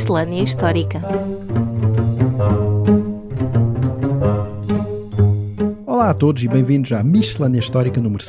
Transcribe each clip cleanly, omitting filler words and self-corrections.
Miscelânea Histórica. Olá a todos e bem-vindos à Miscelânea Histórica número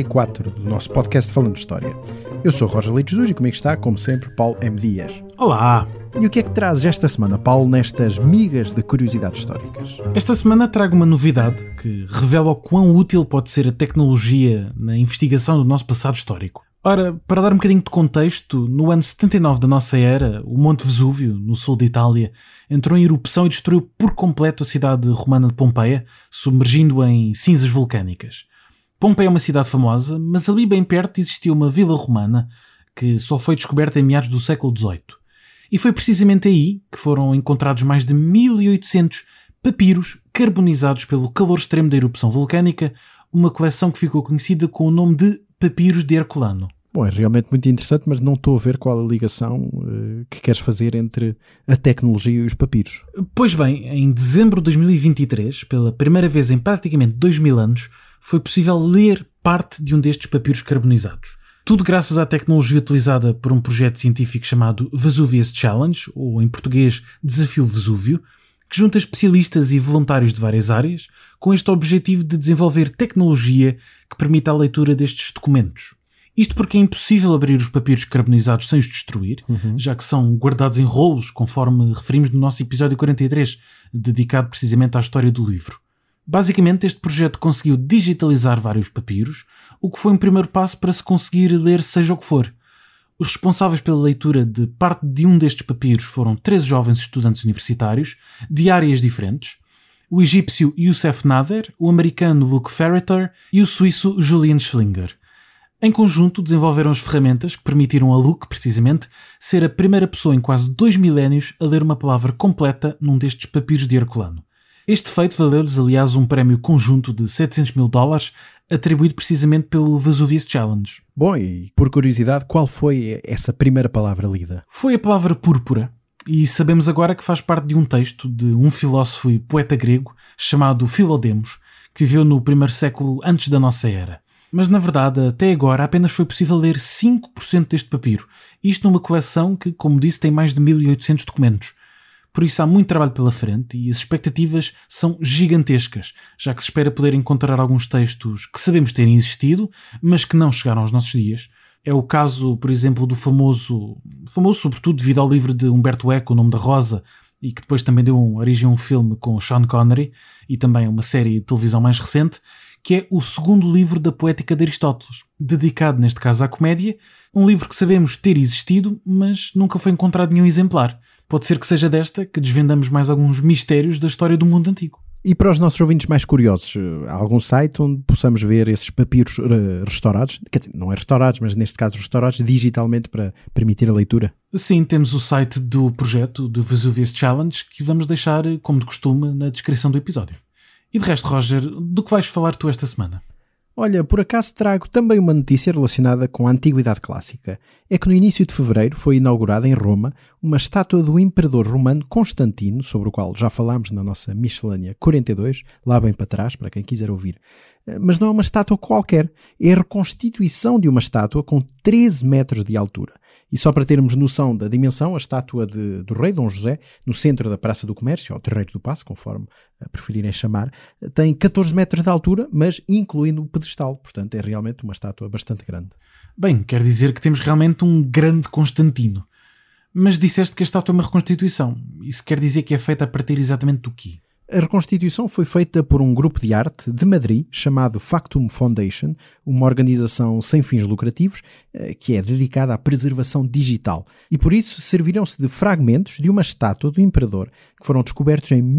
64 do nosso podcast Falando de História. Eu sou Roger Leite Jesus e comigo está, como sempre, Paulo M. Dias. Olá! E o que é que trazes esta semana, Paulo, nestas migas de curiosidades históricas? Esta semana trago uma novidade que revela o quão útil pode ser a tecnologia na investigação do nosso passado histórico. Ora, para dar um bocadinho de contexto, no ano 79 da nossa era, o Monte Vesúvio, no sul da Itália, entrou em erupção e destruiu por completo a cidade romana de Pompeia, submergindo-a em cinzas vulcânicas. Pompeia é uma cidade famosa, mas ali bem perto existia uma vila romana que só foi descoberta em meados do século XVIII. E foi precisamente aí que foram encontrados mais de 1800 papiros carbonizados pelo calor extremo da erupção vulcânica, uma coleção que ficou conhecida com o nome de Papiros de Herculano. Bom, é realmente muito interessante, mas não estou a ver qual a ligação que queres fazer entre a tecnologia e os papiros. Pois bem, em dezembro de 2023, pela primeira vez em praticamente 2000 anos, foi possível ler parte de um destes papiros carbonizados. Tudo graças à tecnologia utilizada por um projeto científico chamado Vesuvius Challenge, ou em português Desafio Vesúvio, que junta especialistas e voluntários de várias áreas, com este objetivo de desenvolver tecnologia que permita a leitura destes documentos. Isto porque é impossível abrir os papiros carbonizados sem os destruir, já que são guardados em rolos, conforme referimos no nosso episódio 43, dedicado precisamente à história do livro. Basicamente, este projeto conseguiu digitalizar vários papiros, o que foi um primeiro passo para se conseguir ler seja o que for. Os responsáveis pela leitura de parte de um destes papiros foram 13 jovens estudantes universitários, de áreas diferentes, o egípcio Youssef Nader, o americano Luke Ferreter e o suíço Julian Schlinger. Em conjunto, desenvolveram as ferramentas que permitiram a Luke, precisamente, ser a primeira pessoa em quase 2 milénios a ler uma palavra completa num destes papiros de Herculano. Este feito valeu-lhes, aliás, um prémio conjunto de $700 mil, atribuído precisamente pelo Vesuvius Challenge. Bom, e por curiosidade, qual foi essa primeira palavra lida? Foi a palavra púrpura, e sabemos agora que faz parte de um texto de um filósofo e poeta grego chamado Filodemos, que viveu no primeiro século antes da nossa era. Mas, na verdade, até agora apenas foi possível ler 5% deste papiro, isto numa coleção que, como disse, tem mais de 1800 documentos. Por isso há muito trabalho pela frente e as expectativas são gigantescas, já que se espera poder encontrar alguns textos que sabemos terem existido, mas que não chegaram aos nossos dias. É o caso, por exemplo, do famoso sobretudo devido ao livro de Umberto Eco, O Nome da Rosa, e que depois também deu origem a um filme com Sean Connery, e também uma série de televisão mais recente, que é o segundo livro da Poética de Aristóteles, dedicado neste caso à comédia, um livro que sabemos ter existido, mas nunca foi encontrado nenhum exemplar. Pode ser que seja desta que desvendamos mais alguns mistérios da história do mundo antigo. E para os nossos ouvintes mais curiosos, há algum site onde possamos ver esses papiros restaurados? Quer dizer, não é restaurados, mas neste caso restaurados digitalmente para permitir a leitura? Sim, temos o site do projeto do Vesuvius Challenge, que vamos deixar, como de costume, na descrição do episódio. E de resto, Roger, do que vais falar tu esta semana? Olha, por acaso trago também uma notícia relacionada com a Antiguidade Clássica. É que no início de fevereiro foi inaugurada em Roma uma estátua do imperador romano Constantino, sobre o qual já falámos na nossa Miscelânea 42, lá bem para trás, para quem quiser ouvir. Mas não é uma estátua qualquer, é a reconstituição de uma estátua com 13 metros de altura. E só para termos noção da dimensão, a estátua do rei Dom José, no centro da Praça do Comércio, ou Terreiro do Paço, conforme preferirem chamar, tem 14 metros de altura, mas incluindo o pedestal. Portanto, é realmente uma estátua bastante grande. Bem, quer dizer que temos realmente um grande Constantino. Mas disseste que a estátua é uma reconstituição. Isso quer dizer que é feita a partir exatamente do quê? A reconstituição foi feita por um grupo de arte de Madrid chamado Factum Foundation, uma organização sem fins lucrativos que é dedicada à preservação digital. E por isso serviram-se de fragmentos de uma estátua do imperador que foram descobertos em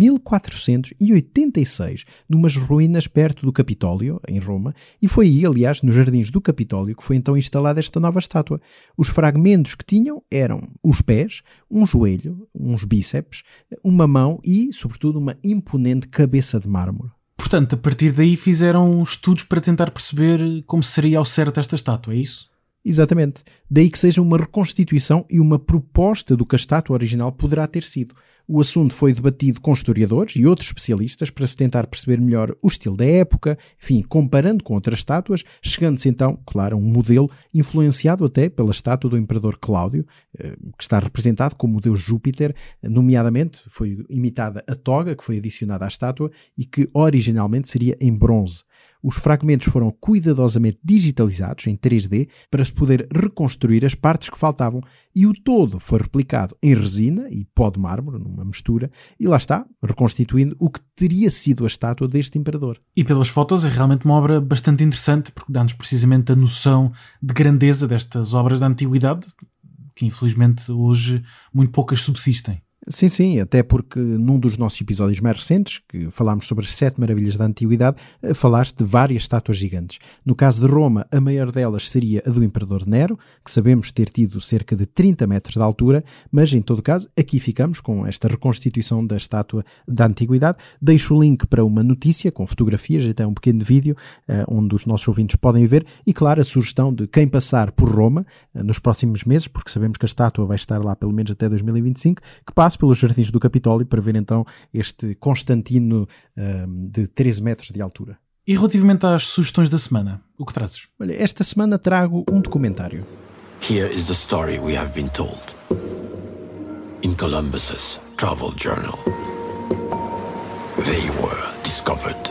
1486 numas ruínas perto do Capitólio, em Roma, e foi aí, aliás, nos jardins do Capitólio, que foi então instalada esta nova estátua. Os fragmentos que tinham eram os pés, um joelho, uns bíceps, uma mão e, sobretudo, uma imponente cabeça de mármore. Portanto, a partir daí fizeram estudos para tentar perceber como seria ao certo esta estátua, é isso? Exatamente. Daí que seja uma reconstituição e uma proposta do que a estátua original poderá ter sido. O assunto foi debatido com historiadores e outros especialistas para se tentar perceber melhor o estilo da época, enfim, comparando com outras estátuas, chegando-se então, claro, a um modelo influenciado até pela estátua do Imperador Cláudio, que está representado como o deus Júpiter, nomeadamente foi imitada a toga que foi adicionada à estátua e que originalmente seria em bronze. Os fragmentos foram cuidadosamente digitalizados em 3D para se poder reconstruir as partes que faltavam e o todo foi replicado em resina e pó de mármore, numa mistura, e lá está, reconstituindo o que teria sido a estátua deste imperador. E pelas fotos é realmente uma obra bastante interessante, porque dá-nos precisamente a noção de grandeza destas obras da antiguidade, que infelizmente hoje muito poucas subsistem. Sim, até porque num dos nossos episódios mais recentes, que falámos sobre as 7 maravilhas da antiguidade, falaste de várias estátuas gigantes. No caso de Roma, a maior delas seria a do Imperador Nero, que sabemos ter tido cerca de 30 metros de altura, mas em todo caso, aqui ficamos com esta reconstituição da estátua da antiguidade. Deixo o link para uma notícia com fotografias, até um pequeno vídeo, onde os nossos ouvintes podem ver, e claro, a sugestão de quem passar por Roma nos próximos meses, porque sabemos que a estátua vai estar lá pelo menos até 2025, que passe pelos jardins do Capitólio para ver então este Constantino de 13 metros de altura. E relativamente às sugestões da semana, o que trazes? Olha, esta semana trago um documentário. Here is the story we have been told. In Columbus's travel journal, they were discovered.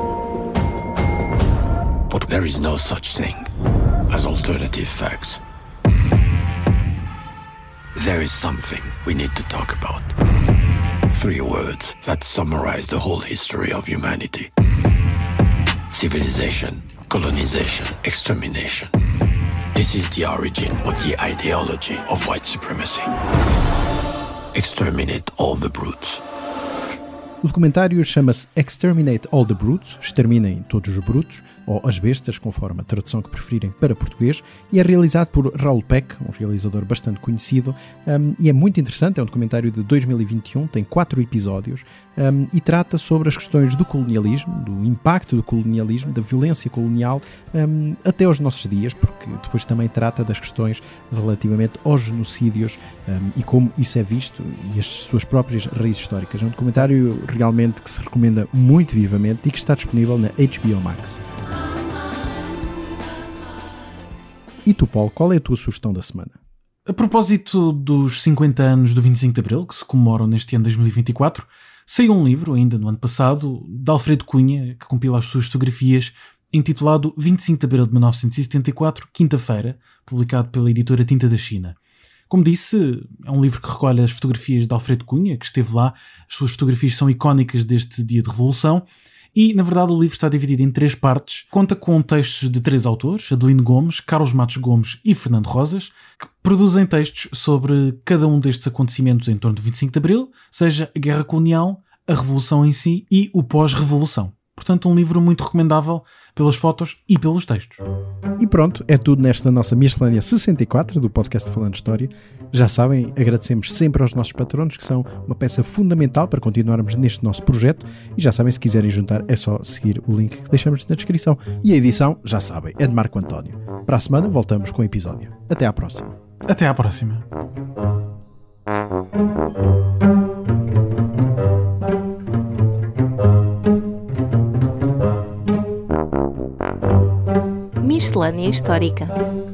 But there is no such thing as alternative facts. There is something we need to talk about. 3 words that summarize the whole history of humanity. Civilization, colonization, extermination. This is the origin of the ideology of white supremacy. Exterminate all the brutes. O documentário chama-se Exterminate All the Brutes, Exterminem Todos os Brutos, ou As Bestas, conforme a tradução que preferirem para português, e é realizado por Raoul Peck, um realizador bastante conhecido, e é muito interessante, é um documentário de 2021, tem 4 episódios, e trata sobre as questões do colonialismo, do impacto do colonialismo, da violência colonial, até aos nossos dias, porque depois também trata das questões relativamente aos genocídios e como isso é visto, e as suas próprias raízes históricas. É um documentário realmente que se recomenda muito vivamente e que está disponível na HBO Max. E tu, Paulo, qual é a tua sugestão da semana? A propósito dos 50 anos do 25 de Abril, que se comemoram neste ano 2024, saiu um livro, ainda no ano passado, de Alfredo Cunha, que compila as suas fotografias, intitulado 25 de Abril de 1974, quinta-feira, publicado pela editora Tinta da China. Como disse, é um livro que recolhe as fotografias de Alfredo Cunha, que esteve lá. As suas fotografias são icónicas deste dia de Revolução. E, na verdade, o livro está dividido em 3 partes. Conta com textos de 3 autores, Adelino Gomes, Carlos Matos Gomes e Fernando Rosas, que produzem textos sobre cada um destes acontecimentos em torno do 25 de Abril, seja a Guerra Colonial, a Revolução em si e o pós-Revolução. Portanto, um livro muito recomendável pelas fotos e pelos textos. E pronto, é tudo nesta nossa Miscelânea 64 do podcast Falando História. Já sabem, agradecemos sempre aos nossos patronos, que são uma peça fundamental para continuarmos neste nosso projeto. E já sabem, se quiserem juntar, é só seguir o link que deixamos na descrição. E a edição, já sabem, é de Marco António. Para a semana voltamos com o episódio. Até à próxima. Até à próxima. Miscelânea Histórica.